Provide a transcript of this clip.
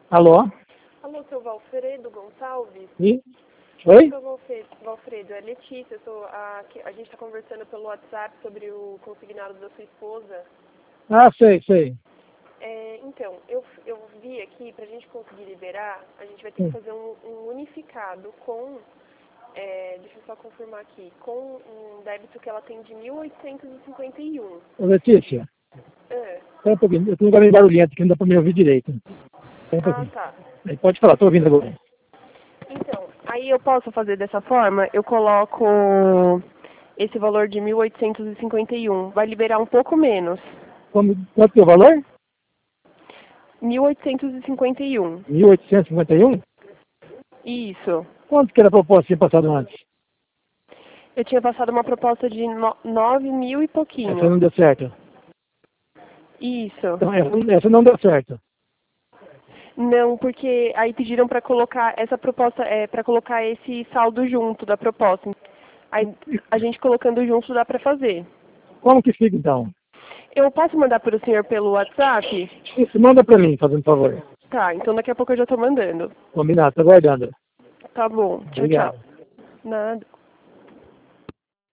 Alô? Alô, seu Valfredo Gonçalves? E? Oi? Seu Valfredo, é Letícia. A gente está conversando pelo WhatsApp sobre o consignado da sua esposa. Ah, sei. Então, eu vi aqui, para a gente conseguir liberar, a gente vai ter que fazer um unificado com, deixa eu só confirmar aqui, com um débito que ela tem de 1.851. Ô, Letícia, É. espera um pouquinho. Eu tenho um lugar meio barulhento que não dá para me ouvir direito. Espera um Ah, pouquinho. tá. Aí, pode falar, estou ouvindo agora. Então, aí eu posso fazer dessa forma, eu coloco esse valor de 1.851. Vai liberar um pouco menos. Quanto que é o valor? 1.851. 1.851? Isso. Quanto que era a proposta que tinha passado antes? Eu tinha passado uma proposta de 9.000 e Essa pouquinho. não deu certo. Isso. Então, essa não deu certo. Não, porque aí pediram para colocar essa proposta, para colocar esse saldo junto da proposta. Aí a gente colocando junto dá para fazer. Como que fica, então? Eu posso mandar para o senhor pelo WhatsApp? Isso, manda para mim, fazendo favor. Tá, então daqui a pouco eu já estou mandando. Combinado, estou aguardando. Tá bom. Tchau, Obrigado. tchau. Nada.